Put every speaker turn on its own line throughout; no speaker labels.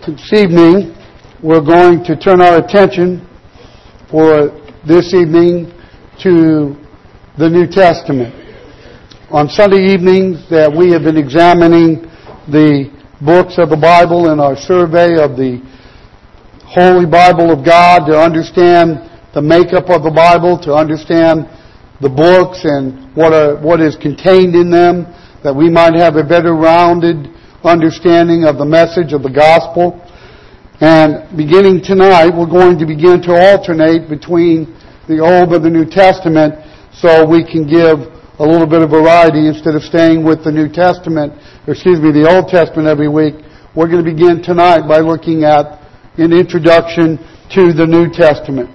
This evening, we're going to turn our attention for this evening to the New Testament. On Sunday evenings that we have been examining the books of the Bible in our survey of the Holy Bible of God to understand the makeup of the Bible, to understand the books and what is contained in them, that we might have a better rounded understanding of the message of the gospel. And beginning tonight, we're going to begin to alternate between the Old and the New Testament so we can give a little bit of variety instead of staying with the the Old Testament every week. We're going to begin tonight by looking at an introduction to the New Testament.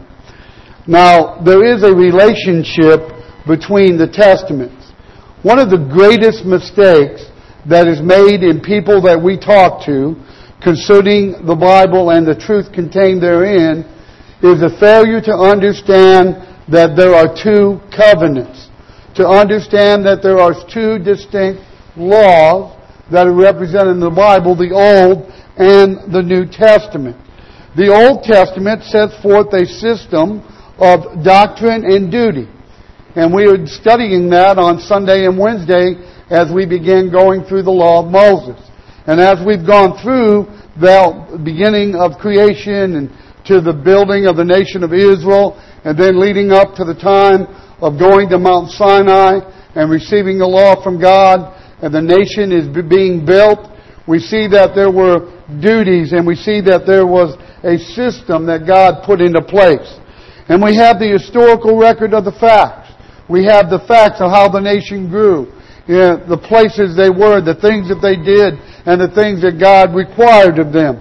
Now, there is a relationship between the Testaments. One of the greatest mistakes that is made in people that we talk to concerning the Bible and the truth contained therein is a failure to understand that there are two covenants, to understand that there are two distinct laws that are represented in the Bible, the Old and the New Testament. The Old Testament sets forth a system of doctrine and duty. And we are studying that on Sunday and Wednesday as we begin going through the law of Moses. And as we've gone through the beginning of creation and to the building of the nation of Israel, and then leading up to the time of going to Mount Sinai and receiving the law from God, and the nation is being built, we see that there were duties and we see that there was a system that God put into place. And we have the historical record of the facts. We have the facts of how the nation grew, the places they were, the things that they did, and the things that God required of them.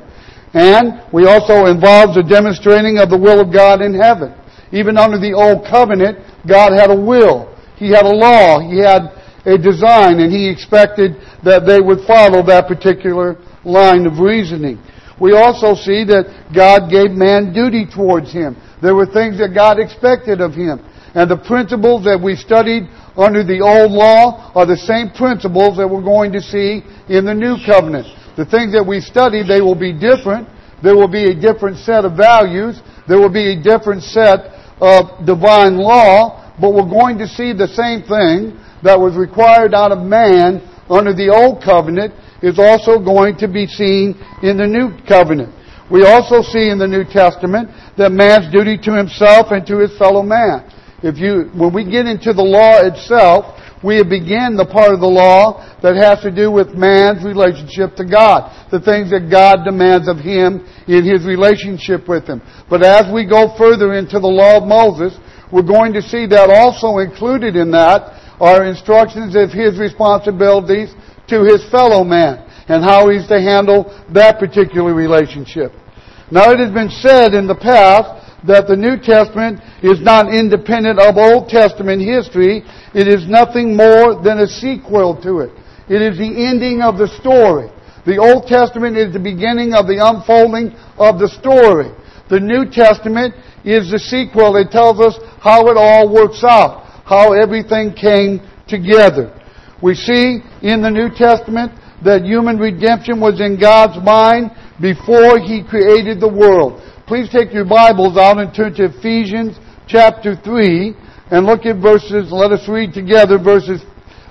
And we also involves a demonstrating of the will of God in heaven. Even under the Old Covenant, God had a will. He had a law. He had a design, and He expected that they would follow that particular line of reasoning. We also see that God gave man duty towards Him. There were things that God expected of him. And the principles that we studied under the Old Law are the same principles that we're going to see in the New Covenant. The things that we studied, they will be different. There will be a different set of values. There will be a different set of divine law. But we're going to see the same thing that was required out of man under the Old Covenant is also going to be seen in the New Covenant. We also see in the New Testament that man's duty to himself and to his fellow man. When we get into the law itself, we begin the part of the law that has to do with man's relationship to God, the things that God demands of him in his relationship with Him. But as we go further into the law of Moses, we're going to see that also included in that are instructions of his responsibilities to his fellow man and how he's to handle that particular relationship. Now, it has been said in the past that the New Testament is not independent of Old Testament history. It is nothing more than a sequel to it. It is the ending of the story. The Old Testament is the beginning of the unfolding of the story. The New Testament is the sequel. It tells us how it all works out, how everything came together. We see in the New Testament that human redemption was in God's mind before He created the world. Please take your Bibles out and turn to Ephesians chapter 3 and look at verses, let us read together verses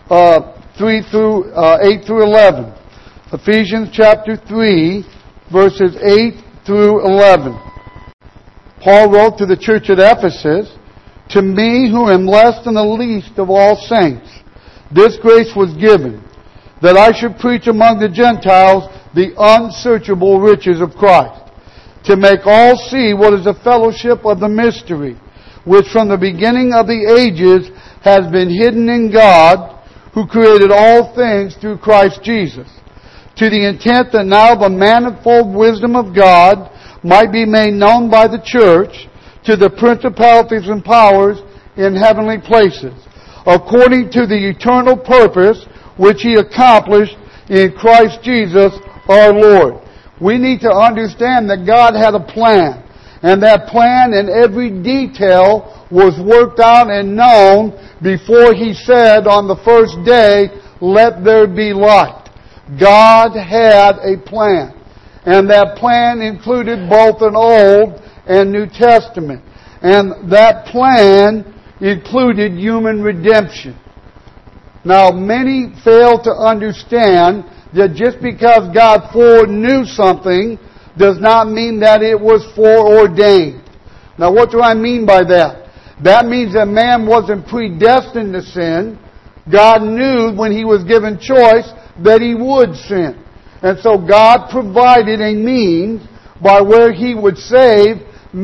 8 through 11. Ephesians chapter 3, verses 8 through 11. Paul wrote to the church at Ephesus, "To me who am less than the least of all saints, this grace was given, that I should preach among the Gentiles the unsearchable riches of Christ, to make all see what is the fellowship of the mystery, which from the beginning of the ages has been hidden in God, who created all things through Christ Jesus, to the intent that now the manifold wisdom of God might be made known by the church to the principalities and powers in heavenly places, according to the eternal purpose which He accomplished in Christ Jesus our Lord." We need to understand that God had a plan. And that plan in every detail was worked out and known before He said on the first day, "Let there be light." God had a plan. And that plan included both an Old and New Testament. And that plan included human redemption. Now, many fail to understand that just because God foreknew something does not mean that it was foreordained. Now, what do I mean by that? That means that man wasn't predestined to sin. God knew when he was given choice that he would sin. And so God provided a means by where he would save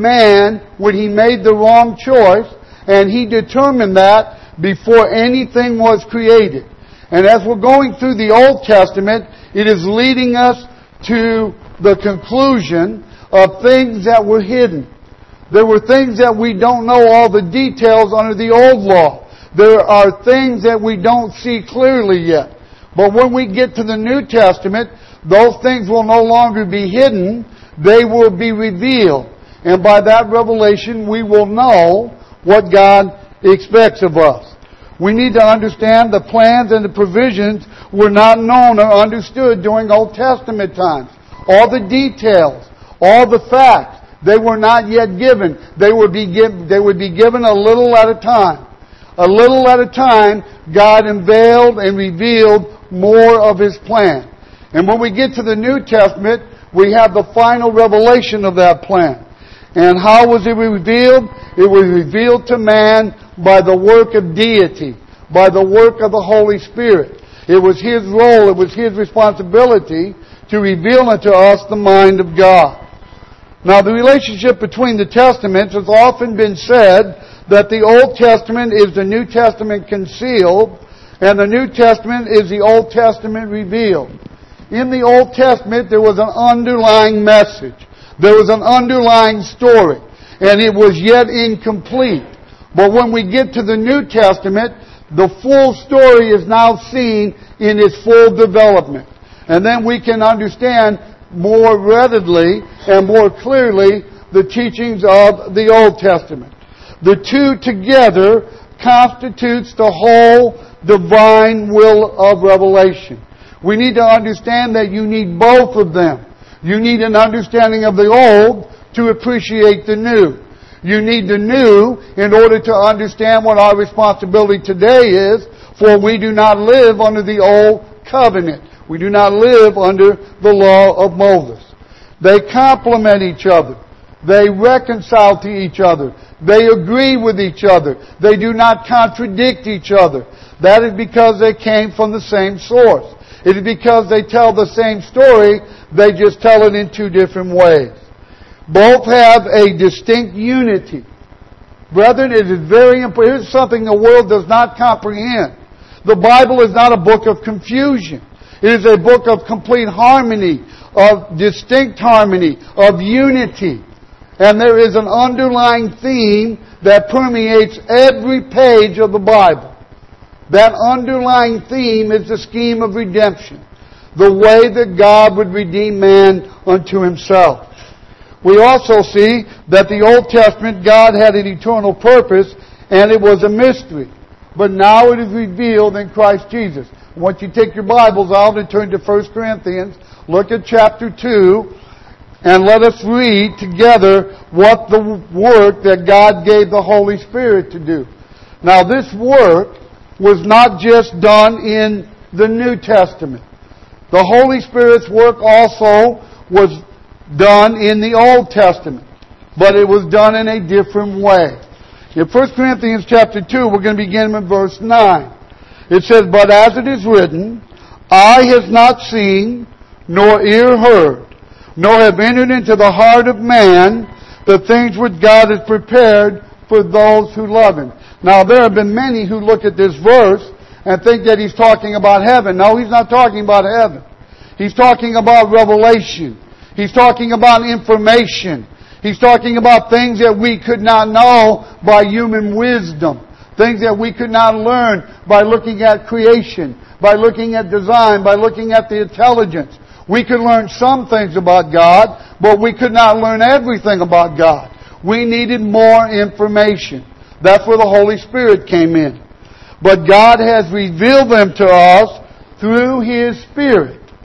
man when he made the wrong choice, and he determined that before anything was created. And as we're going through the Old Testament, it is leading us to the conclusion of things that were hidden. There were things that we don't know all the details under the old law. There are things that we don't see clearly yet. But when we get to the New Testament, those things will no longer be hidden. They will be revealed. And by that revelation, we will know what God expects of us. We need to understand the plans and the provisions were not known or understood during Old Testament times. All the details, all the facts, they were not yet given. They would be given a little at a time. A little at a time, God unveiled and revealed more of His plan. And when we get to the New Testament, we have the final revelation of that plan. And how was it revealed? It was revealed to man by the work of deity, by the work of the Holy Spirit. It was His role, it was His responsibility to reveal unto us the mind of God. Now, the relationship between the Testaments has often been said that the Old Testament is the New Testament concealed, and the New Testament is the Old Testament revealed. In the Old Testament, there was an underlying message. There was an underlying story, and it was yet incomplete. But when we get to the New Testament, the full story is now seen in its full development. And then we can understand more readily and more clearly the teachings of the Old Testament. The two together constitutes the whole divine will of revelation. We need to understand that you need both of them. You need an understanding of the old to appreciate the new. You need the new in order to understand what our responsibility today is, for we do not live under the old covenant. We do not live under the law of Moses. They complement each other. They reconcile to each other. They agree with each other. They do not contradict each other. That is because they came from the same source. It is because they tell the same story, they just tell it in two different ways. Both have a distinct unity. Brethren, it is very important. Here's something the world does not comprehend. The Bible is not a book of confusion. It is a book of complete harmony, of distinct harmony, of unity. And there is an underlying theme that permeates every page of the Bible. That underlying theme is the scheme of redemption. The way that God would redeem man unto Himself. We also see that the Old Testament, God had an eternal purpose, and it was a mystery. But now it is revealed in Christ Jesus. I want you to take your Bibles out and turn to 1 Corinthians. Look at chapter 2, and let us read together what the work that God gave the Holy Spirit to do. Now, this work was not just done in the New Testament. The Holy Spirit's work also was done in the Old Testament, but it was done in a different way. In 1 Corinthians chapter 2, we're going to begin in verse 9. It says, "But as it is written, eye has not seen, nor ear heard, nor have entered into the heart of man the things which God has prepared for those who love Him." Now, there have been many who look at this verse and think that he's talking about heaven. No, he's not talking about heaven. He's talking about revelation. He's talking about information. He's talking about things that we could not know by human wisdom. Things that we could not learn by looking at creation, by looking at design, by looking at the intelligence. We could learn some things about God, but we could not learn everything about God. We needed more information. That's where the Holy Spirit came in. But God has revealed them to us through His Spirit.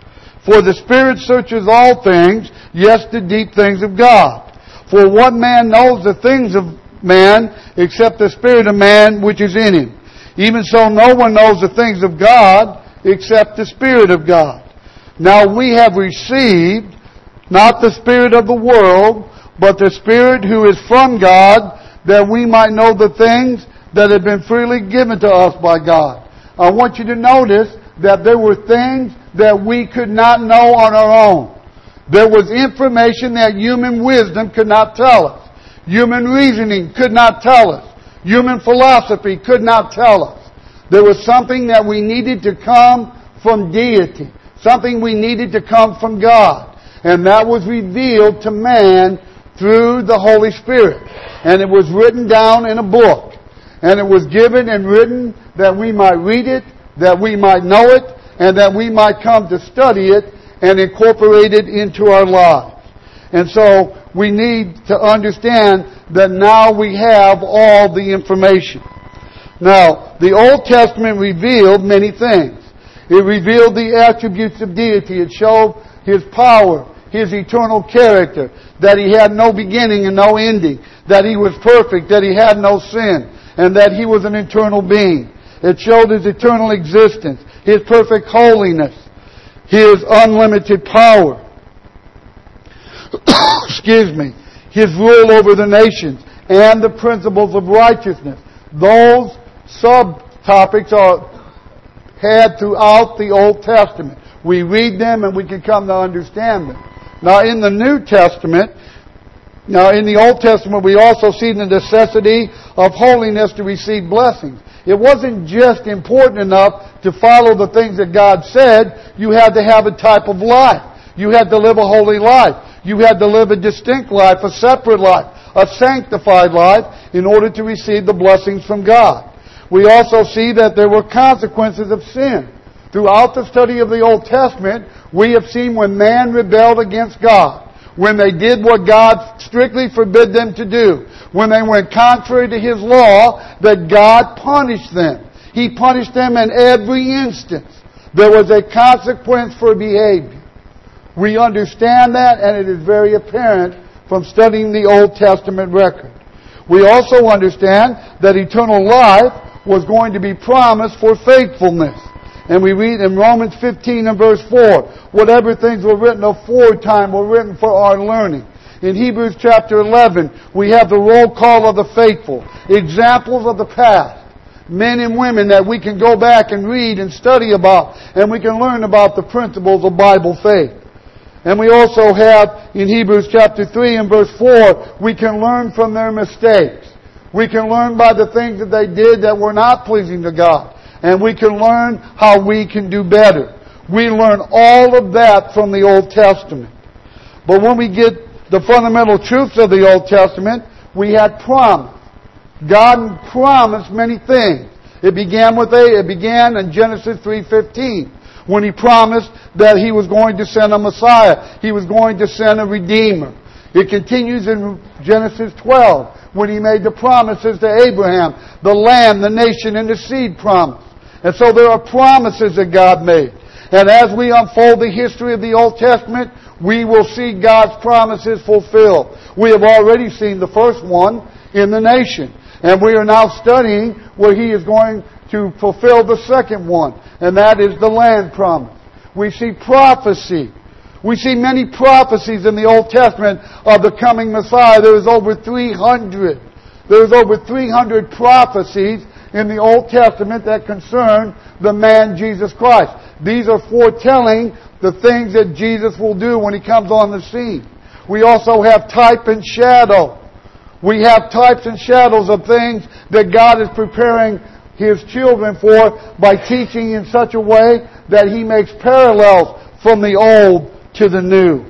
For the Spirit searches all things, yes, the deep things of God. For what man knows the things of man, except the Spirit of man which is in him? Even so no one knows the things of God, except the Spirit of God. Now we have received not the spirit of the world, but the Spirit who is from God, that we might know the things that have been freely given to us by God. I want you to notice that there were things that we could not know on our own. There was information that human wisdom could not tell us. Human reasoning could not tell us. Human philosophy could not tell us. There was something that we needed to come from deity. Something we needed to come from God. And that was revealed to man through the Holy Spirit. And it was written down in a book. And it was given and written that we might read it, that we might know it, and that we might come to study it and incorporate it into our lives. And so we need to understand that now we have all the information. Now, the Old Testament revealed many things. It revealed the attributes of deity. It showed His power, His eternal character, that He had no beginning and no ending, that He was perfect, that He had no sin, and that He was an eternal being. It showed His eternal existence, His perfect holiness, His unlimited power, His rule over the nations, and the principles of righteousness. Those subtopics are had throughout the Old Testament. We read them and we can come to understand them. Now in the New Testament, in the Old Testament we also see the necessity of holiness to receive blessings. It wasn't just important enough to follow the things that God said. You had to have a type of life. You had to live a holy life. You had to live a distinct life, a separate life, a sanctified life in order to receive the blessings from God. We also see that there were consequences of sin. Throughout the study of the Old Testament, we have seen when man rebelled against God, when they did what God strictly forbid them to do, when they went contrary to His law, that God punished them. He punished them in every instance. There was a consequence for behavior. We understand that, and it is very apparent from studying the Old Testament record. We also understand that eternal life was going to be promised for faithfulness. And we read in Romans 15 and verse 4, whatever things were written aforetime were written for our learning. In Hebrews chapter 11, we have the roll call of the faithful, examples of the past, men and women that we can go back and read and study about, and we can learn about the principles of Bible faith. And we also have in Hebrews chapter 3 and verse 4, we can learn from their mistakes. We can learn by the things that they did that were not pleasing to God. And we can learn how we can do better. We learn all of that from the Old Testament. But when we get the fundamental truths of the Old Testament, we had promise. God promised many things. It began in Genesis 3:15. When He promised that He was going to send a Messiah. He was going to send a Redeemer. It continues in Genesis 12 when He made the promises to Abraham, the land, the nation, and the seed promise. And so there are promises that God made. And as we unfold the history of the Old Testament, we will see God's promises fulfilled. We have already seen the first one in the nation. And we are now studying where He is going to fulfill the second one. And that is the land promise. We see prophecy. We see many prophecies in the Old Testament of the coming Messiah. There is over 300. There is over 300 prophecies in the Old Testament that concern the man Jesus Christ. These are foretelling the things that Jesus will do when He comes on the scene. We also have type and shadow. We have types and shadows of things that God is preparing His children for by teaching in such a way that He makes parallels from the old to the new.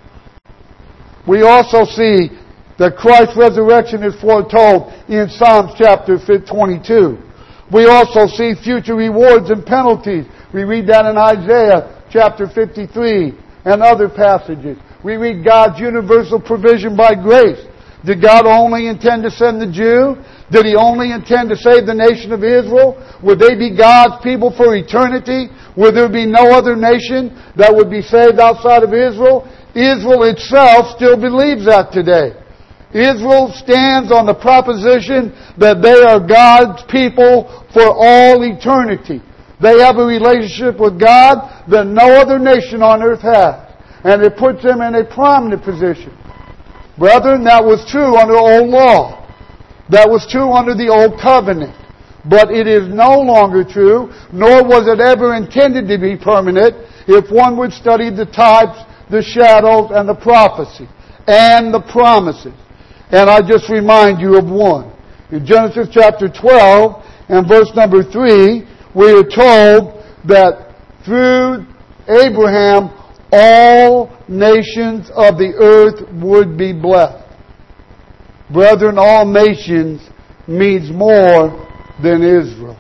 We also see that Christ's resurrection is foretold in Psalms chapter 22. We also see future rewards and penalties. We read that in Isaiah chapter 53 and other passages. We read God's universal provision by grace. Did God only intend to send the Jew? Did He only intend to save the nation of Israel? Would they be God's people for eternity? Would there be no other nation that would be saved outside of Israel? Israel itself still believes that today. Israel stands on the proposition that they are God's people for all eternity. They have a relationship with God that no other nation on earth has. And it puts them in a prominent position. Brethren, that was true under old law. That was true under the old covenant. But it is no longer true, nor was it ever intended to be permanent, if one would study the types, the shadows, and the prophecy, and the promises. And I just remind you of one. In Genesis chapter 12 and verse number 3, we are told that through Abraham, all nations of the earth would be blessed. Brethren, all nations means more than Israel.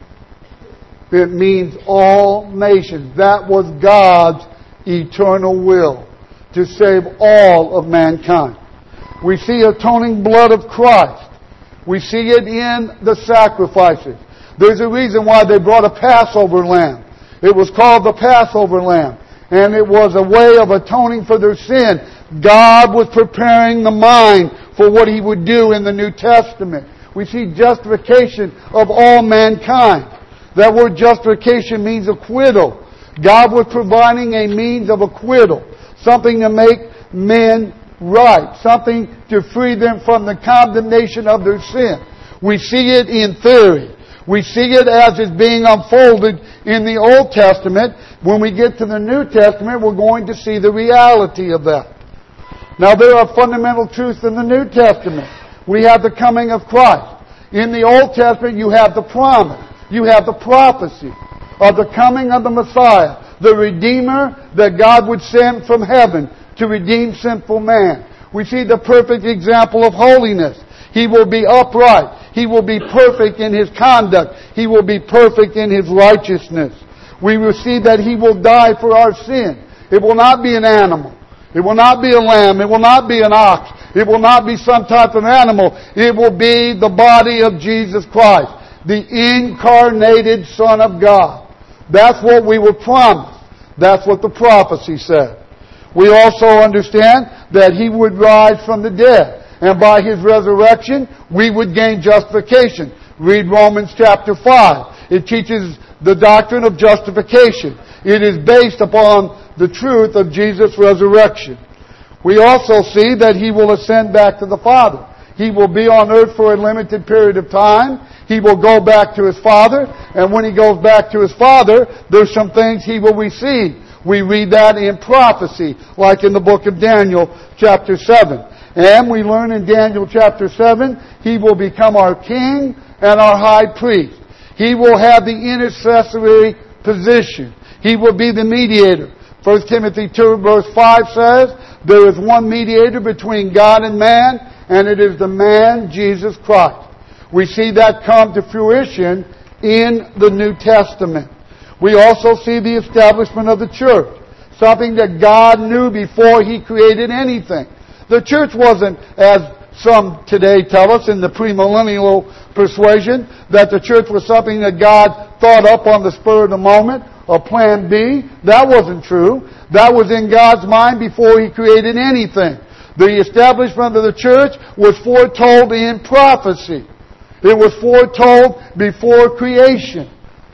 It means all nations. That was God's eternal will, to save all of mankind. We see atoning blood of Christ. We see it in the sacrifices. There's a reason why they brought a Passover lamb. It was called the Passover lamb. And it was a way of atoning for their sin. God was preparing the mind for what He would do in the New Testament. We see justification of all mankind. That word justification means acquittal. God was providing a means of acquittal. Something to make men right. Something to free them from the condemnation of their sin. We see it in theory. We see it as it's being unfolded in the Old Testament. When we get to the New Testament, we're going to see the reality of that. Now, there are fundamental truths in the New Testament. We have the coming of Christ. In the Old Testament, you have the promise. You have the prophecy of the coming of the Messiah, the Redeemer that God would send from heaven to redeem sinful man. We see the perfect example of holiness. He will be upright. He will be perfect in His conduct. He will be perfect in His righteousness. We will see that He will die for our sin. It will not be an animal. It will not be a lamb. It will not be an ox. It will not be some type of animal. It will be the body of Jesus Christ, the incarnated Son of God. That's what we were promised. That's what the prophecy said. We also understand that He would rise from the dead. And by His resurrection, we would gain justification. Read Romans chapter 5. It teaches the doctrine of justification. It is based upon the truth of Jesus' resurrection. We also see that He will ascend back to the Father. He will be on earth for a limited period of time. He will go back to His Father. And when He goes back to His Father, there's some things He will receive. We read that in prophecy, like in the book of Daniel chapter 7. And we learn in Daniel chapter 7, He will become our king and our high priest. He will have the intercessory position. He will be the mediator. 1 Timothy 2 verse 5 says, there is one mediator between God and man, and it is the man Jesus Christ. We see that come to fruition in the New Testament. We also see the establishment of the church, something that God knew before He created anything. The church wasn't, as some today tell us in the premillennial persuasion, that the church was something that God thought up on the spur of the moment, or plan B. That wasn't true. That was in God's mind before He created anything. The establishment of the church was foretold in prophecy. It was foretold before creation.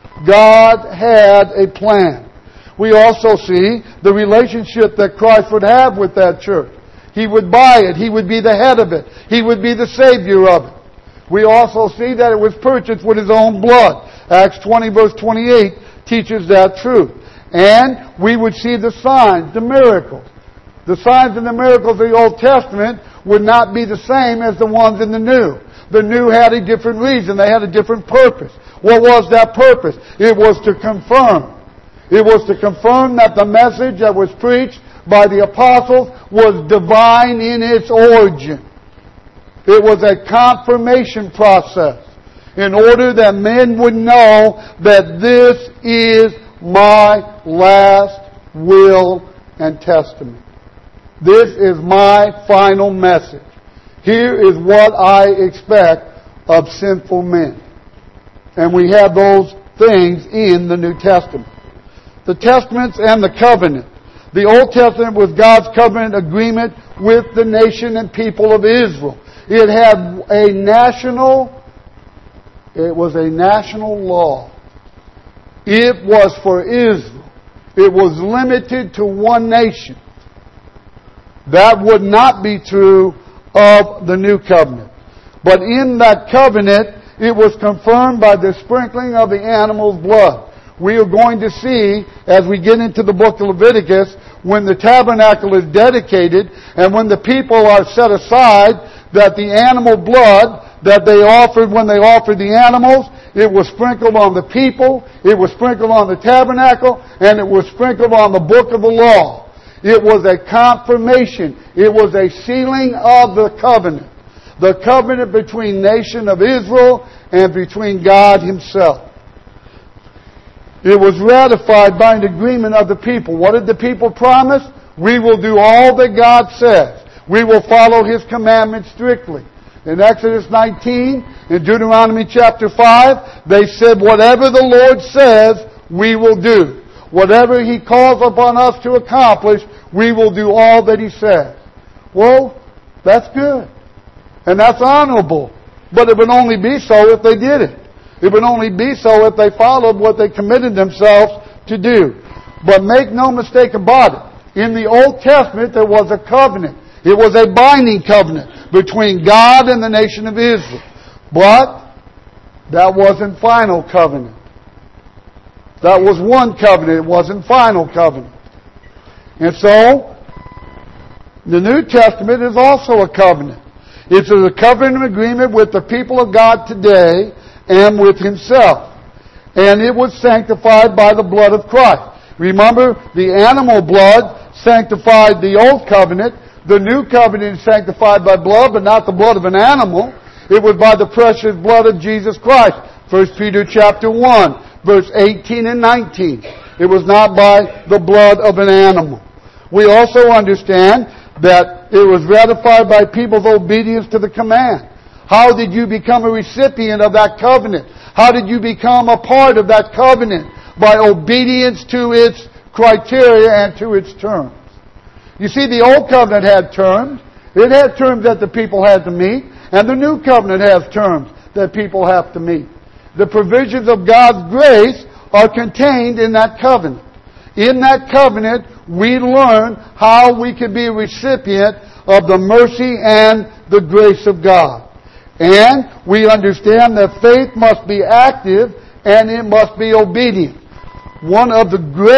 God had a plan. We also see the relationship that Christ would have with that church. He would buy it. He would be the head of it. He would be the Savior of it. We also see that it was purchased with His own blood. Acts 20 verse 28 teaches that truth. And we would see the signs, the miracles. The signs and the miracles of the Old Testament would not be the same as the ones in the New. The New had a different reason. They had a different purpose. What was that purpose? It was to confirm. It was to confirm that the message that was preached by the apostles was divine in its origin. It was a confirmation process in order that men would know that this is my last will and testament. This is my final message. Here is what I expect of sinful men. And we have those things in the New Testament. The Testaments and the covenant. The Old Testament was God's covenant agreement with the nation and people of Israel. It was a national law. It was for Israel. It was limited to one nation. That would not be true of the new covenant. But in that covenant, it was confirmed by the sprinkling of the animal's blood. We are going to see, as we get into the book of Leviticus, when the tabernacle is dedicated and when the people are set aside, that the animal blood that they offered when they offered the animals, it was sprinkled on the people, it was sprinkled on the tabernacle, and it was sprinkled on the book of the law. It was a confirmation. It was a sealing of the covenant. The covenant between nation of Israel and between God Himself. It was ratified by an agreement of the people. What did the people promise? We will do all that God says. We will follow His commandments strictly. In Exodus 19, in Deuteronomy chapter 5, they said, whatever the Lord says, we will do. Whatever He calls upon us to accomplish, we will do all that He says. Well, that's good. And that's honorable. But it would only be so if they did it. It would only be so if they followed what they committed themselves to do. But make no mistake about it. In the Old Testament, there was a covenant. It was a binding covenant between God and the nation of Israel. But that wasn't final covenant. That was one covenant. It wasn't final covenant. And so, the New Testament is also a covenant. It's a covenant agreement with the people of God today and with Himself. And it was sanctified by the blood of Christ. Remember, the animal blood sanctified the old covenant. The new covenant is sanctified by blood, but not the blood of an animal. It was by the precious blood of Jesus Christ. 1 Peter chapter 1, verse 18 and 19. It was not by the blood of an animal. We also understand that it was ratified by people's obedience to the command. How did you become a recipient of that covenant? How did you become a part of that covenant? By obedience to its criteria and to its terms. You see, the old covenant had terms. It had terms that the people had to meet. And the new covenant has terms that people have to meet. The provisions of God's grace are contained in that covenant. In that covenant, we learn how we can be a recipient of the mercy and the grace of God. And we understand that faith must be active and it must be obedient. One of the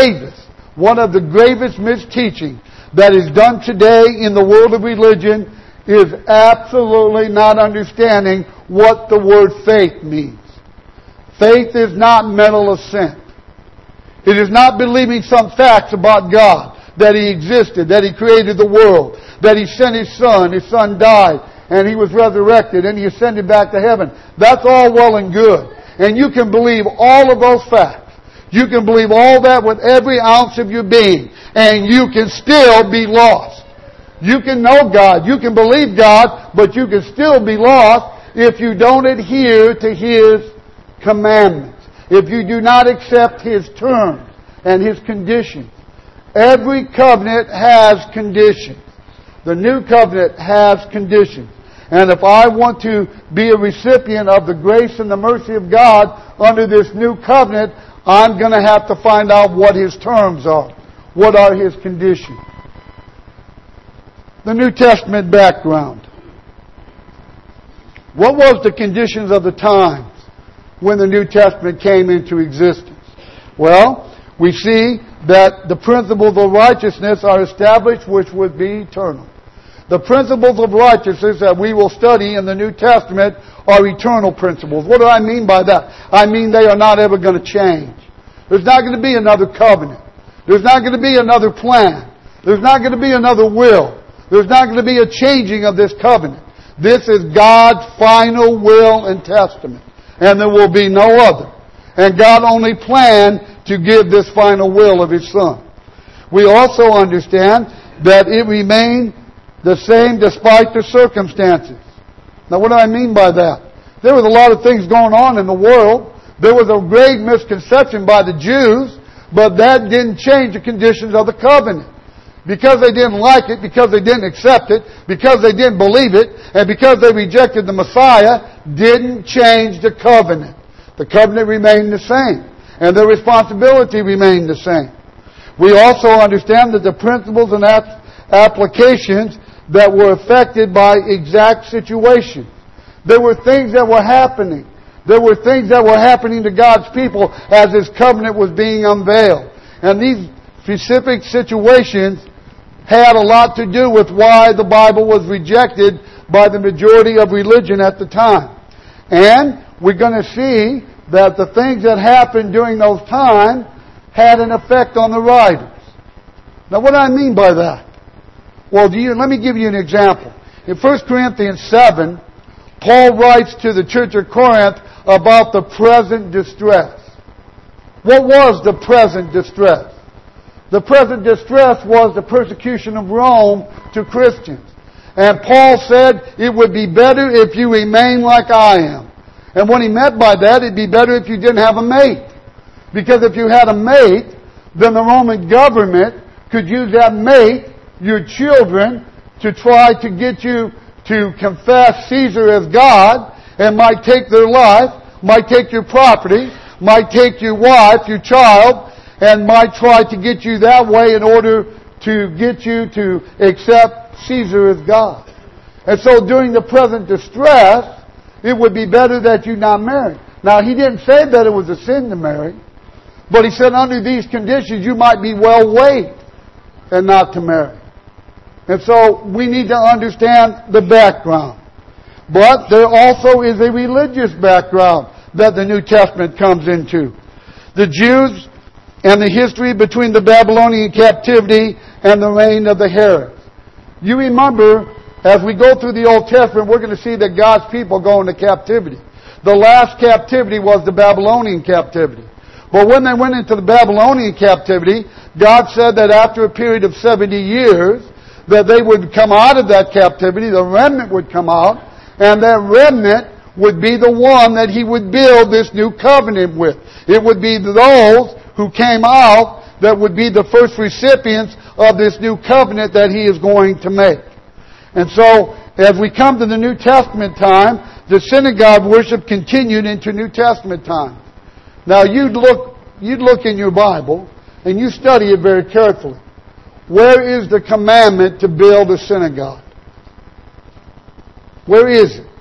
gravest misteachings that is done today in the world of religion is absolutely not understanding what the word faith means. Faith is not mental assent. It is not believing some facts about God, that He existed, that He created the world, that He sent His Son died, and He was resurrected, and He ascended back to heaven. That's all well and good. And you can believe all of those facts. You can believe all that with every ounce of your being, and you can still be lost. You can know God, you can believe God, but you can still be lost if you don't adhere to His commandments. If you do not accept His terms and His conditions. Every covenant has conditions. The new covenant has conditions. And if I want to be a recipient of the grace and the mercy of God under this new covenant, I'm going to have to find out what His terms are. What are His conditions? The New Testament background. What was the conditions of the times when the New Testament came into existence? Well, we see that the principles of righteousness are established which would be eternal. The principles of righteousness that we will study in the New Testament are eternal principles. What do I mean by that? I mean they are not ever going to change. There's not going to be another covenant. There's not going to be another plan. There's not going to be another will. There's not going to be a changing of this covenant. This is God's final will and testament. And there will be no other. And God only planned to give this final will of His Son. We also understand that it remained the same despite the circumstances. Now what do I mean by that? There was a lot of things going on in the world. There was a great misconception by the Jews, but that didn't change the conditions of the covenant. Because they didn't like it, because they didn't accept it, because they didn't believe it, and because they rejected the Messiah, didn't change the covenant. The covenant remained the same, and their responsibility remained the same. We also understand that the principles and applications that were affected by exact situations. There were things that were happening. There were things that were happening to God's people as His covenant was being unveiled. And these specific situations had a lot to do with why the Bible was rejected by the majority of religion at the time. And we're going to see that the things that happened during those times had an effect on the writers. Now, what do I mean by that? Well, let me give you an example. In 1 Corinthians 7, Paul writes to the church of Corinth about the present distress. What was the present distress? The present distress was the persecution of Rome to Christians. And Paul said, it would be better if you remain like I am. And what he meant by that, it'd be better if you didn't have a mate. Because if you had a mate, then the Roman government could use that mate, your children, to try to get you to confess Caesar as God, and might take their life, might take your property, might take your wife, your child, and might try to get you that way in order to get you to accept Caesar as God. And so during the present distress, it would be better that you not marry. Now, he didn't say that it was a sin to marry, but he said under these conditions you might be well weighed and not to marry. And so we need to understand the background. But there also is a religious background that the New Testament comes into. The Jews and the history between the Babylonian captivity and the reign of the Herods. You remember, as we go through the Old Testament, we're going to see that God's people go into captivity. The last captivity was the Babylonian captivity. But when they went into the Babylonian captivity, God said that after a period of 70 years, that they would come out of that captivity, the remnant would come out, and that remnant would be the one that He would build this new covenant with. It would be those who came out that would be the first recipients of this new covenant that He is going to make. And so, as we come to the New Testament time, the synagogue worship continued into New Testament time. Now, you'd look in your Bible, and you study it very carefully. Where is the commandment to build a synagogue? Where is it?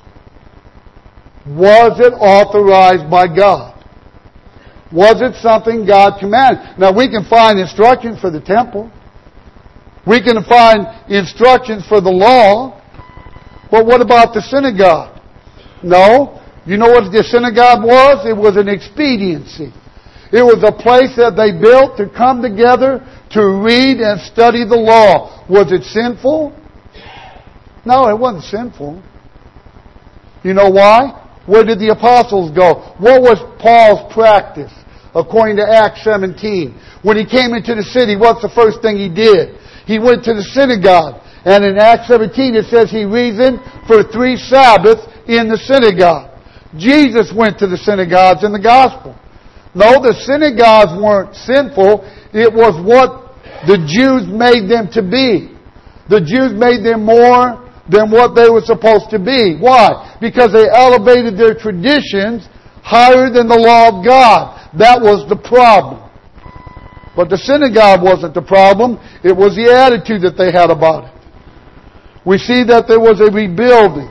Was it authorized by God? Was it something God commanded? Now, we can find instructions for the temple. We can find instructions for the law. But what about the synagogue? No. You know what the synagogue was? It was an expediency. It was a place that they built to come together to read and study the law. Was it sinful? No, it wasn't sinful. You know why? Where did the apostles go? What was Paul's practice? According to Acts 17. When he came into the city, what's the first thing he did? He went to the synagogue. And in Acts 17 it says he reasoned for 3 Sabbaths in the synagogue. Jesus went to the synagogues in the gospel. No, the synagogues weren't sinful. It was what the Jews made them to be. The Jews made them more than what they were supposed to be. Why? Because they elevated their traditions higher than the law of God. That was the problem. But the synagogue wasn't the problem. It was the attitude that they had about it. We see that there was a rebuilding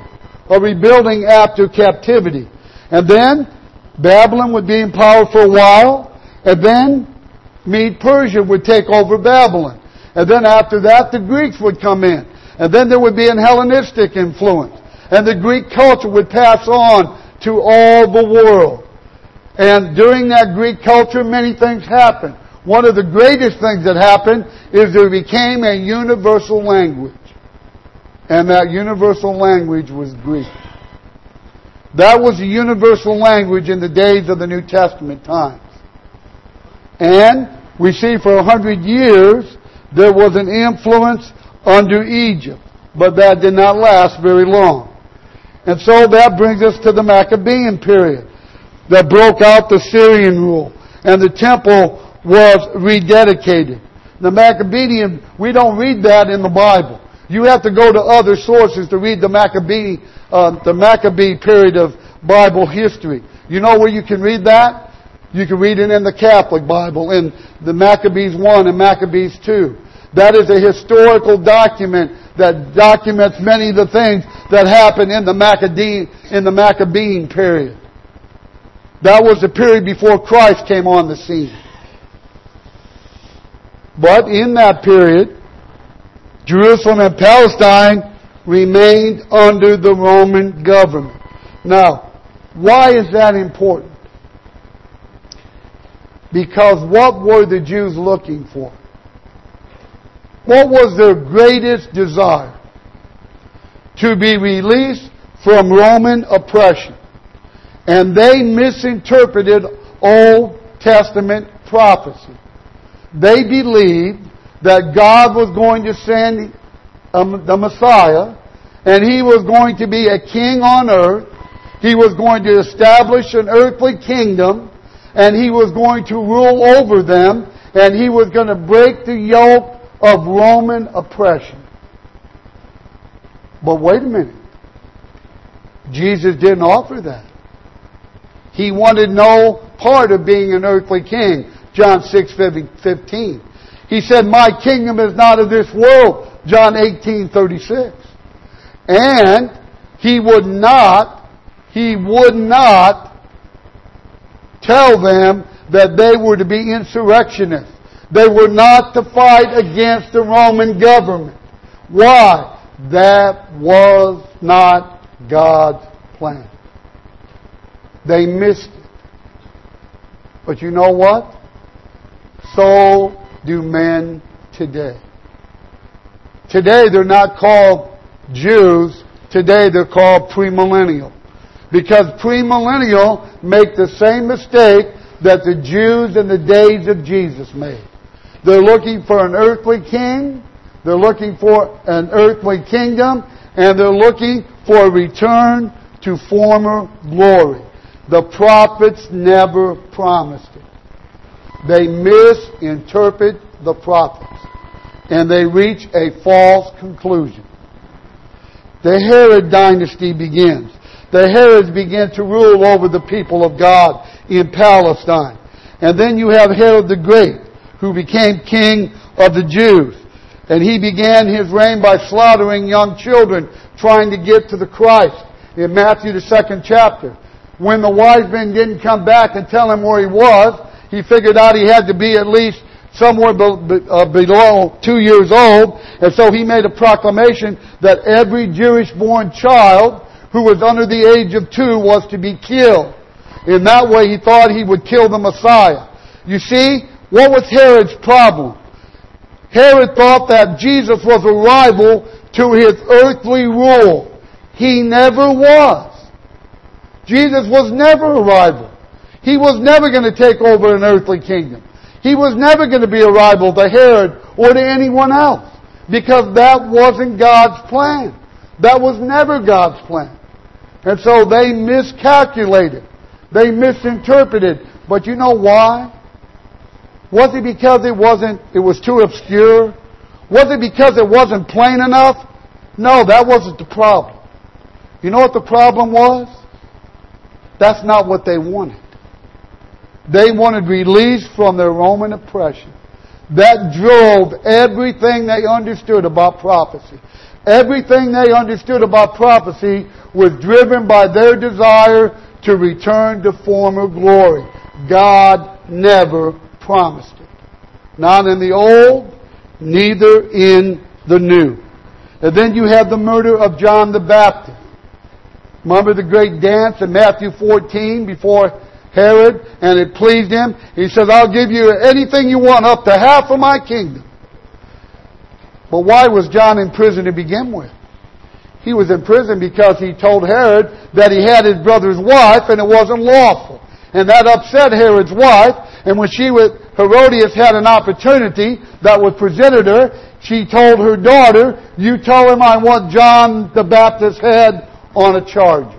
after captivity. And then Babylon would be in power for a while. And then Medo-Persia would take over Babylon. And then after that, the Greeks would come in. And then there would be an Hellenistic influence. And the Greek culture would pass on to all the world. And during that Greek culture, many things happened. One of the greatest things that happened is there became a universal language. And that universal language was Greek. That was the universal language in the days of the New Testament times. And we see for 100 years there was an influence under Egypt. But that did not last very long. And so that brings us to the Maccabean period that broke out the Syrian rule. And the temple was rededicated. The Maccabean, we don't read that in the Bible. You have to go to other sources to read the Maccabee period of Bible history. You know where you can read that? You can read it in the Catholic Bible, in the Maccabees 1 and Maccabees 2. That is a historical document that documents many of the things that happened in the Maccabean period. That was the period before Christ came on the scene. But in that period, Jerusalem and Palestine remained under the Roman government. Now, why is that important? Because what were the Jews looking for? What was their greatest desire? To be released from Roman oppression. And they misinterpreted Old Testament prophecy. They believed that God was going to send the Messiah, and He was going to be a king on earth. He was going to establish an earthly kingdom, and He was going to rule over them, and He was going to break the yoke of Roman oppression. But wait a minute. Jesus didn't offer that. He wanted no part of being an earthly king. John 6:15. He said, "My kingdom is not of this world." John 18:36. And He would not tell them that they were to be insurrectionists. They were not to fight against the Roman government. Why? That was not God's plan. They missed it. But you know what? So do men today. Today they're not called Jews. Today they're called premillennial. Because premillennial make the same mistake that the Jews in the days of Jesus made. They're looking for an earthly king. They're looking for an earthly kingdom. And they're looking for a return to former glory. The prophets never promised it. They misinterpret the prophets. And they reach a false conclusion. The Herod dynasty begins. The Herods begin to rule over the people of God in Palestine. And then you have Herod the Great, who became king of the Jews. And he began his reign by slaughtering young children, trying to get to the Christ. In Matthew the 2nd chapter. When the wise men didn't come back and tell him where he was, he figured out he had to be at least somewhere below 2 years old. And so he made a proclamation that every Jewish-born child who was under the age of 2 was to be killed. In that way he thought he would kill the Messiah. You see, what was Herod's problem? Herod thought that Jesus was a rival to his earthly rule. He never was. Jesus was never a rival. He was never going to take over an earthly kingdom. He was never going to be a rival to Herod or to anyone else. Because that wasn't God's plan. That was never God's plan. And so they miscalculated. They misinterpreted. But you know why? Was it because it was too obscure? Was it because it wasn't plain enough? No, that wasn't the problem. You know what the problem was? That's not what they wanted. They wanted release from their Roman oppression. That drove everything they understood about prophecy. Everything they understood about prophecy was driven by their desire to return to former glory. God never promised it. Not in the Old, neither in the New. And then you have the murder of John the Baptist. Remember the great dance in Matthew 14 before Herod, and it pleased him. He says, "I'll give you anything you want, up to half of my kingdom." But why was John in prison to begin with? He was in prison because he told Herod that he had his brother's wife and it wasn't lawful. And that upset Herod's wife. And when Herodias had an opportunity that was presented her, she told her daughter, "You tell him I want John the Baptist's head on a charger.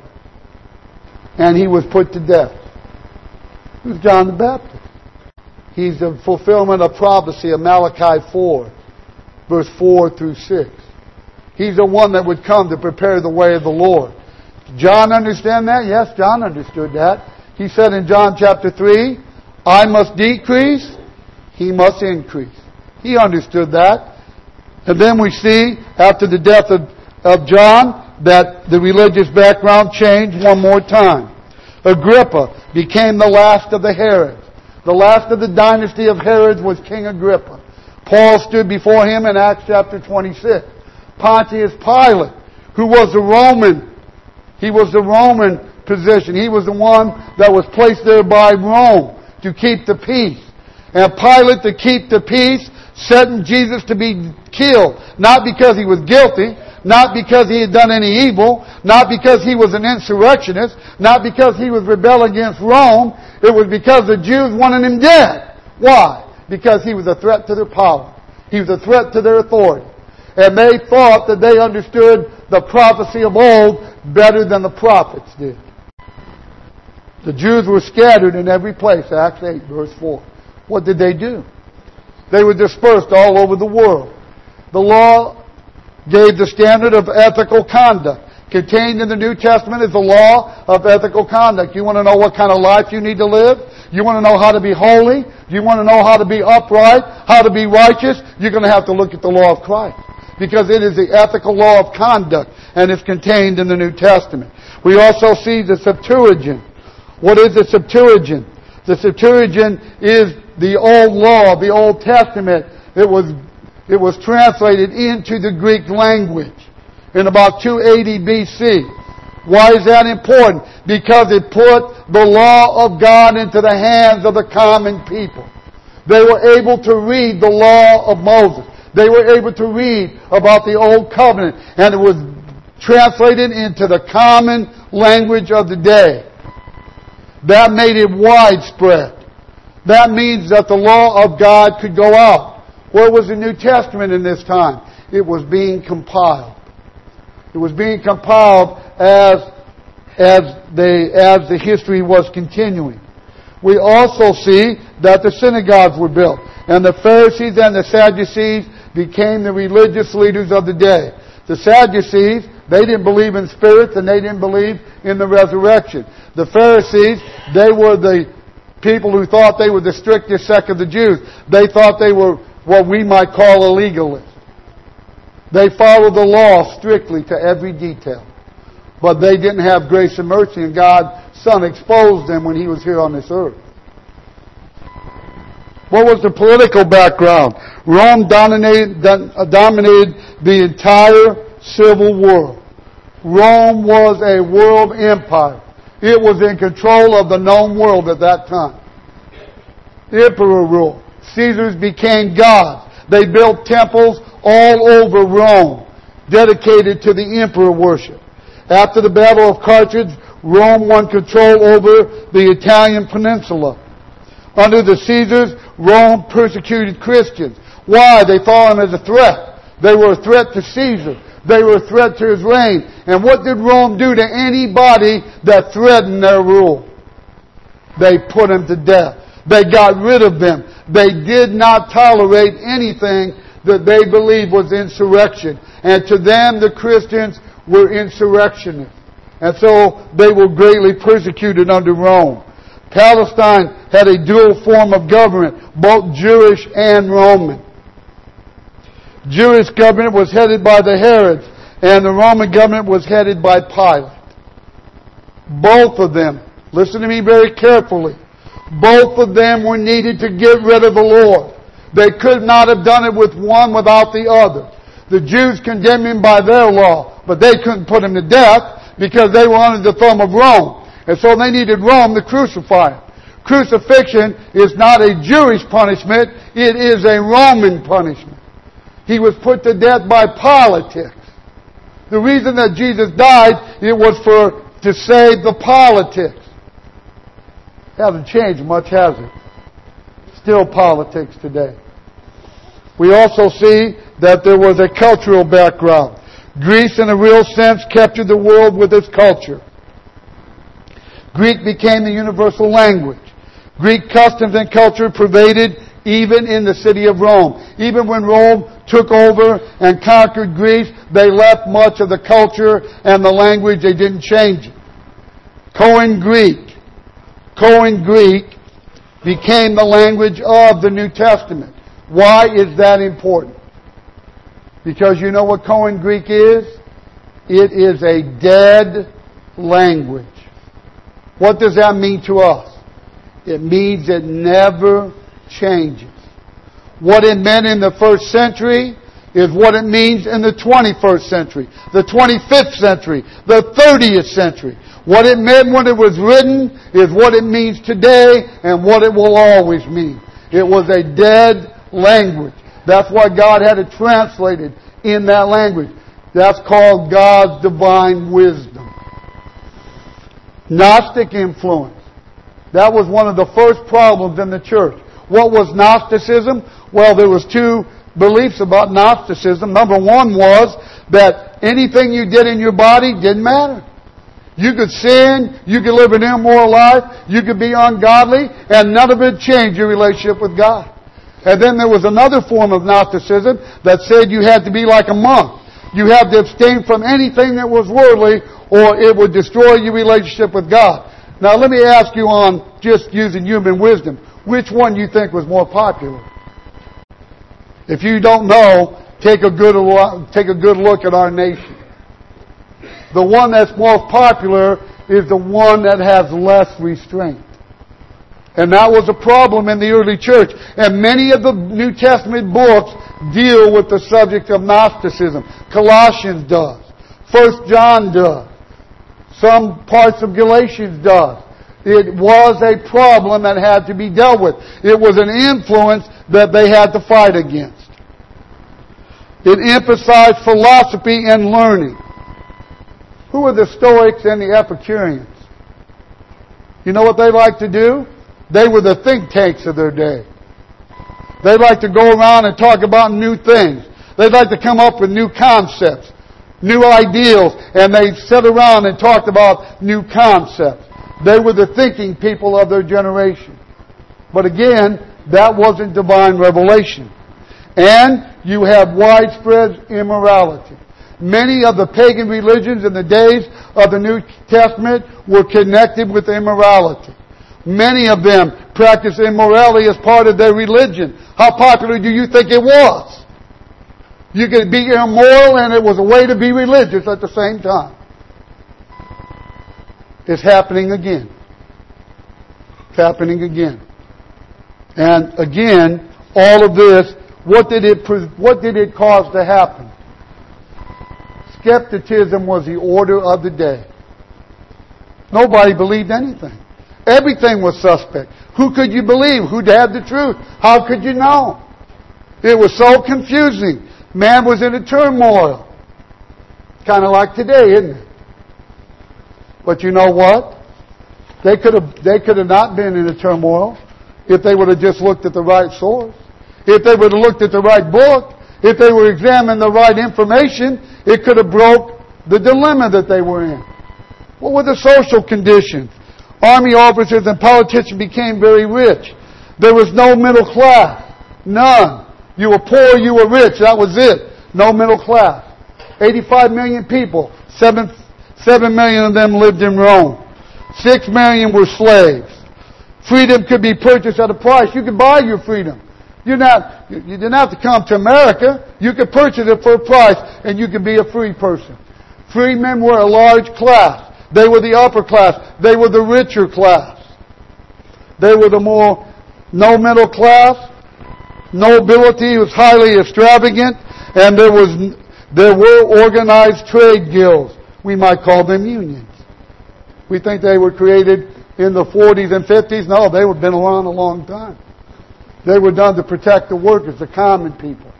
And he was put to death. Who's John the Baptist? He's the fulfillment of prophecy of Malachi 4, verse 4 through 6. He's the one that would come to prepare the way of the Lord. Did John understand that? Yes, John understood that. He said in John chapter 3, I must decrease, he must increase. He understood that. And then we see, after the death of John, that the religious background changed one more time. Agrippa became the last of the Herods. The last of the dynasty of Herods was King Agrippa. Paul stood before him in Acts chapter 26. Pontius Pilate, who was a Roman, he was the Roman position. He was the one that was placed there by Rome to keep the peace. And Pilate, to keep the peace, sentenced Jesus to be killed. Not because he was guilty, not because he had done any evil, not because he was an insurrectionist, not because he was rebelling against Rome. It was because the Jews wanted him dead. Why? Because he was a threat to their power. He was a threat to their authority. And they thought that they understood the prophecy of old better than the prophets did. The Jews were scattered in every place, Acts 8, verse 4. What did they do? They were dispersed all over the world. The law gave the standard of ethical conduct. Contained in the New Testament is the law of ethical conduct. You want to know what kind of life you need to live? You want to know how to be holy? You want to know how to be upright? How to be righteous? You're going to have to look at the law of Christ. Because it is the ethical law of conduct, and it's contained in the New Testament. We also see the Septuagint. What is the Septuagint? The Septuagint is the old law, the Old Testament. It was translated into the Greek language in about 280 BC. Why is that important? Because it put the law of God into the hands of the common people. They were able to read the law of Moses. They were able to read about the Old Covenant, and it was translated into the common language of the day. That made it widespread. That means that the law of God could go out. Where was the New Testament in this time? It was being compiled. It was being compiled as the history was continuing. We also see that the synagogues were built, and the Pharisees and the Sadducees became the religious leaders of the day. The Sadducees, they didn't believe in spirits, and they didn't believe in the resurrection. The Pharisees, they were the people who thought they were the strictest sect of the Jews. They thought they were what we might call a legalist. They followed the law strictly to every detail. But they didn't have grace and mercy, and God's Son exposed them when He was here on this earth. What was the political background? Rome dominated the entire civil world. Rome was a world empire. It was in control of the known world at that time. Emperor rule. Caesars became gods. They built temples all over Rome, dedicated to the emperor worship. After the Battle of Carthage, Rome won control over the Italian peninsula. Under the Caesars, Rome persecuted Christians. Why? They saw them as a threat. They were a threat to Caesar. They were a threat to his reign. And what did Rome do to anybody that threatened their rule? They put them to death. They got rid of them. They did not tolerate anything that they believed was insurrection. And to them, the Christians were insurrectionists. And so they were greatly persecuted under Rome. Palestine had a dual form of government, both Jewish and Roman. Jewish government was headed by the Herods, and the Roman government was headed by Pilate. Both of them, listen to me very carefully, both of them were needed to get rid of the Lord. They could not have done it with one without the other. The Jews condemned him by their law, but they couldn't put him to death because they were under the thumb of Rome. And so they needed Rome to crucify him. Crucifixion is not a Jewish punishment, it is a Roman punishment. He was put to death by politics. The reason that Jesus died, it was to save the politics. Hasn't changed much, has it? Still politics today. We also see that there was a cultural background. Greece, in a real sense, captured the world with its culture. Greek became the universal language. Greek customs and culture pervaded even in the city of Rome. Even when Rome took over and conquered Greece, they left much of the culture and the language. They didn't change it. Koine Greek became the language of the New Testament. Why is that important? Because you know what Koine Greek is? It is a dead language. What does that mean to us? It means it never changes. What it meant in the first century is what it means in the 21st century, the 25th century, the 30th century. What it meant when it was written is what it means today and what it will always mean. It was a dead language. That's why God had it translated in that language. That's called God's divine wisdom. Gnostic influence. That was one of the first problems in the church. What was Gnosticism? Well, there was two beliefs about Gnosticism. Number one was that anything you did in your body didn't matter. You could sin, you could live an immoral life, you could be ungodly, and none of it changed your relationship with God. And then there was another form of Gnosticism that said you had to be like a monk. You had to abstain from anything that was worldly, or it would destroy your relationship with God. Now let me ask you, on just using human wisdom, which one you think was more popular? If you don't know, take a good look at our nation. The one that's most popular is the one that has less restraint. And that was a problem in the early church. And many of the New Testament books deal with the subject of Gnosticism. Colossians does. 1 John does. Some parts of Galatians does. It was a problem that had to be dealt with. It was an influence that they had to fight against. It emphasized philosophy and learning. Who were the Stoics and the Epicureans? You know what they liked to do? They were the think tanks of their day. They liked to go around and talk about new things. They'd like to come up with new concepts, new ideals, and they sat around and talked about new concepts. They were the thinking people of their generation. But again, that wasn't divine revelation. And you have widespread immorality. Many of the pagan religions in the days of the New Testament were connected with immorality. Many of them practiced immorality as part of their religion. How popular do you think it was? You could be immoral and it was a way to be religious at the same time. It's happening again. It's happening again. And again, all of this, what did it cause to happen? Skepticism was the order of the day. Nobody believed anything. Everything was suspect. Who could you believe? Who'd have the truth? How could you know? It was so confusing. Man was in a turmoil. Kind of like today, isn't it? But you know what? They could have not been in a turmoil if they would have just looked at the right source. If they would have looked at the right book. If they would examine the right information, it could have broke the dilemma that they were in. What were the social conditions? Army officers and politicians became very rich. There was no middle class. None. You were poor, you were rich. That was it. No middle class. 85 million people. 7 million of them lived in Rome. 6 million were slaves. Freedom could be purchased at a price. You could buy your freedom. You didn't have to come to America. You could purchase it for a price and you could be a free person. Free men were a large class. They were the upper class. They were the richer class. They were the no middle class. Nobility was highly extravagant, and there were organized trade guilds. We might call them unions. We think they were created in the 40s and 50s. No, they had been around a long time. They were done to protect the workers, the common people.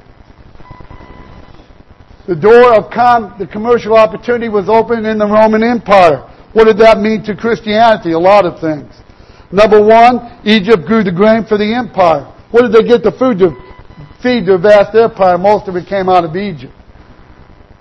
The door of the commercial opportunity was open in the Roman Empire. What did that mean to Christianity? A lot of things. Number one, Egypt grew the grain for the empire. What did they get the food to feed their vast empire? Most of it came out of Egypt.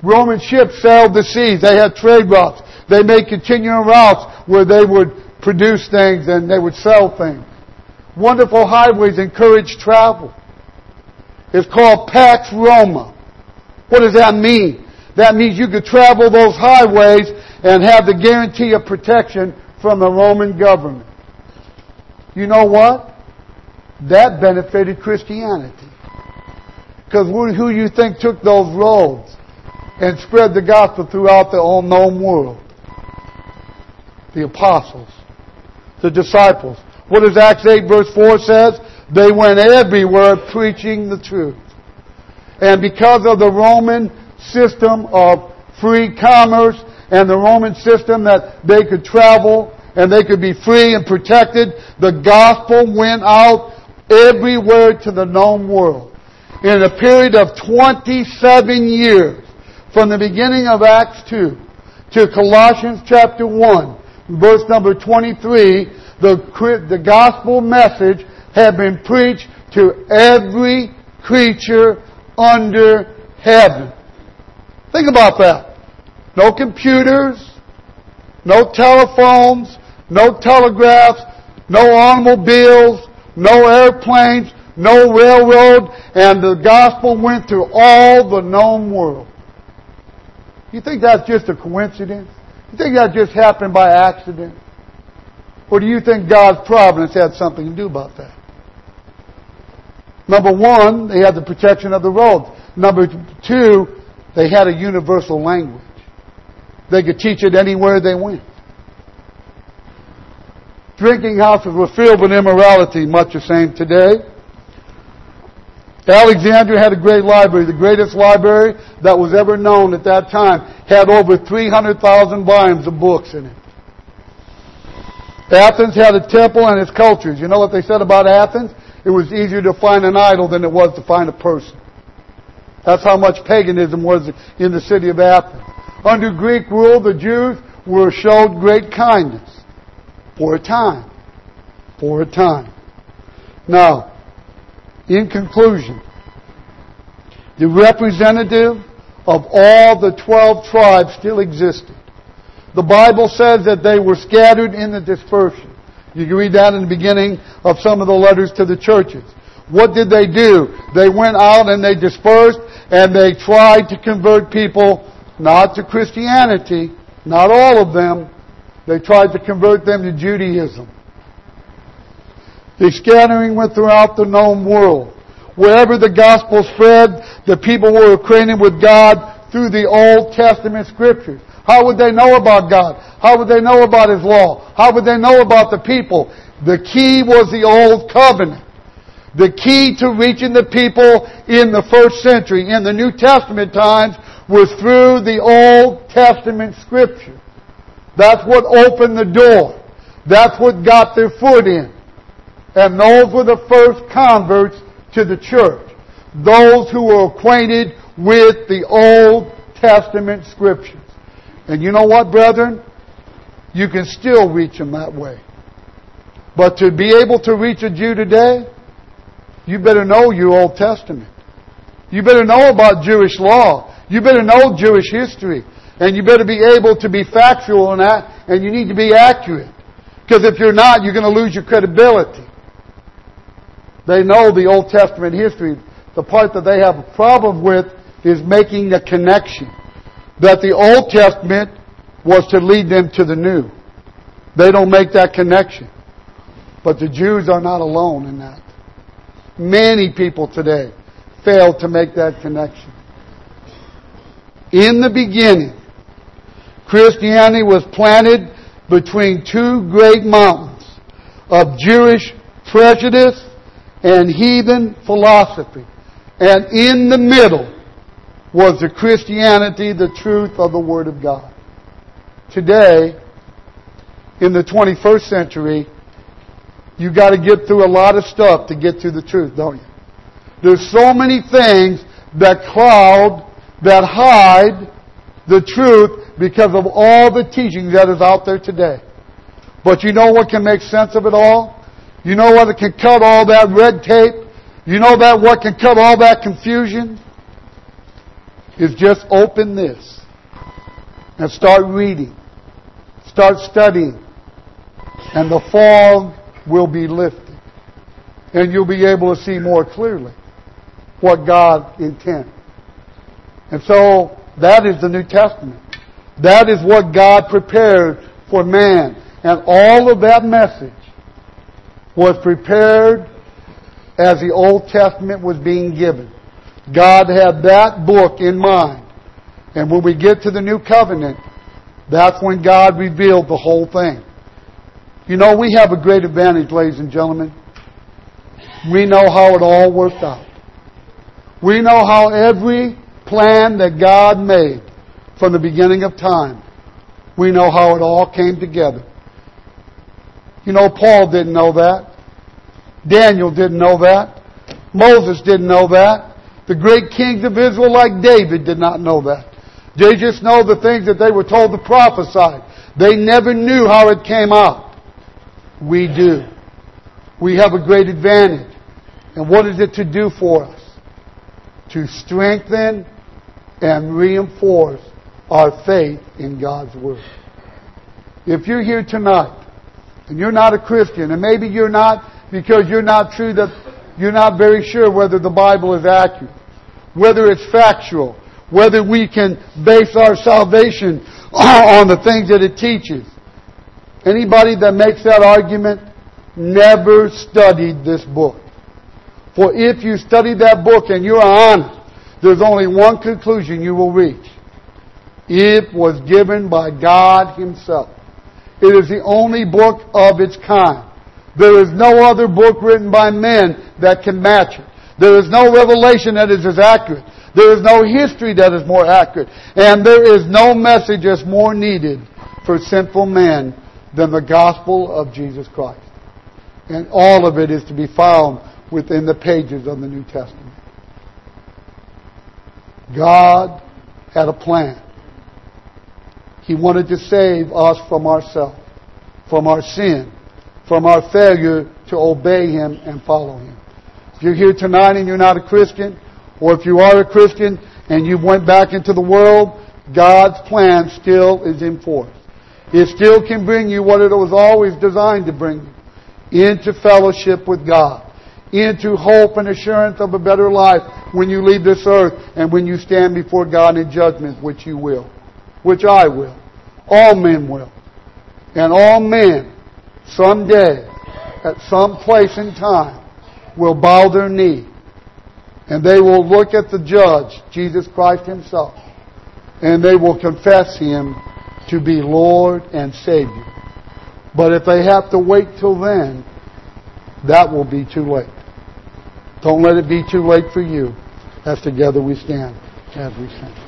Roman ships sailed the seas. They had trade routes. They made continuing routes where they would produce things and they would sell things. Wonderful highways encouraged travel. It's called Pax Roma. What does that mean? That means you could travel those highways and have the guarantee of protection from the Roman government. You know what? That benefited Christianity. Because who do you think took those roads and spread the gospel throughout the all known world? The apostles. The disciples. What does Acts 8 verse 4 says? They went everywhere preaching the truth. And because of the Roman system of free commerce and the Roman system that they could travel and they could be free and protected, the gospel went out everywhere to the known world. In a period of 27 years, from the beginning of Acts 2 to Colossians chapter 1, verse number 23, the gospel message had been preached to every creature under heaven. Think about that. No computers, no telephones, no telegraphs, no automobiles, no airplanes, no railroad, and the gospel went through all the known world. You think that's just a coincidence? You think that just happened by accident? Or do you think God's providence had something to do about that? Number one, they had the protection of the roads. Number two, they had a universal language. They could teach it anywhere they went. Drinking houses were filled with immorality, much the same today. Alexandria had a great library. The greatest library that was ever known at that time had over 300,000 volumes of books in it. Athens had a temple and its cultures. You know what they said about Athens? It was easier to find an idol than it was to find a person. That's how much paganism was in the city of Athens. Under Greek rule, the Jews were showed great kindness. For a time. For a time. Now, in conclusion, the representative of all the 12 tribes still existed. The Bible says that they were scattered in the dispersion. You can read that in the beginning of some of the letters to the churches. What did they do? They went out and they dispersed and they tried to convert people not to Christianity, not all of them. They tried to convert them to Judaism. The scattering went throughout the known world. Wherever the gospel spread, the people were acquainted with God through the Old Testament scriptures. How would they know about God? How would they know about His law? How would they know about the people? The key was the Old Covenant. The key to reaching the people in the first century, in the New Testament times, was through the Old Testament Scripture. That's what opened the door. That's what got their foot in. And those were the first converts to the church. Those who were acquainted with the Old Testament Scriptures. And you know what, brethren? You can still reach them that way. But to be able to reach a Jew today, you better know your Old Testament. You better know about Jewish law. You better know Jewish history. And you better be able to be factual in that, and you need to be accurate. Because if you're not, you're going to lose your credibility. They know the Old Testament history. The part that they have a problem with is making the connection. That the Old Testament was to lead them to the New. They don't make that connection. But the Jews are not alone in that. Many people today fail to make that connection. In the beginning, Christianity was planted between two great mountains of Jewish prejudice and heathen philosophy. And in the middle was the Christianity, the truth of the Word of God. Today, in the 21st century, you got to get through a lot of stuff to get to the truth, don't you? There's so many things that cloud, that hide the truth because of all the teaching that is out there today. But you know what can make sense of it all? You know what can cut all that red tape? You know that what can cut all that confusion? is just open this and start reading. Start studying. And the fog will be lifted. And you'll be able to see more clearly what God intends. And so, that is the New Testament. That is what God prepared for man. And all of that message was prepared as the Old Testament was being given. God had that book in mind. And when we get to the New Covenant, that's when God revealed the whole thing. You know, we have a great advantage, ladies and gentlemen. We know how it all worked out. We know how every plan that God made from the beginning of time, we know how it all came together. You know, Paul didn't know that. Daniel didn't know that. Moses didn't know that. The great kings of Israel like David did not know that. They just know the things that they were told to prophesy. They never knew how it came out. We do. We have a great advantage. And what is it to do for us? To strengthen and reinforce our faith in God's Word. If you're here tonight and you're not a Christian, and maybe you're not because you're not very sure whether the Bible is accurate, whether it's factual, whether we can base our salvation on the things that it teaches. Anybody that makes that argument never studied this book. For if you study that book and you're honest, there's only one conclusion you will reach. It was given by God Himself. It is the only book of its kind. There is no other book written by men that can match it. There is no revelation that is as accurate. There is no history that is more accurate. And there is no message that's more needed for sinful men than the gospel of Jesus Christ. And all of it is to be found within the pages of the New Testament. God had a plan. He wanted to save us from ourselves, from our sin, from our failure to obey Him and follow Him. If you're here tonight and you're not a Christian, or if you are a Christian and you went back into the world, God's plan still is in force. It still can bring you what it was always designed to bring you, into fellowship with God, into hope and assurance of a better life when you leave this earth and when you stand before God in judgment, which you will, which I will. All men will. And all men, someday, at some place in time, will bow their knee. And they will look at the judge, Jesus Christ Himself, and they will confess Him to be Lord and Savior. But if they have to wait till then, that will be too late. Don't let it be too late for you as together we stand as we sing.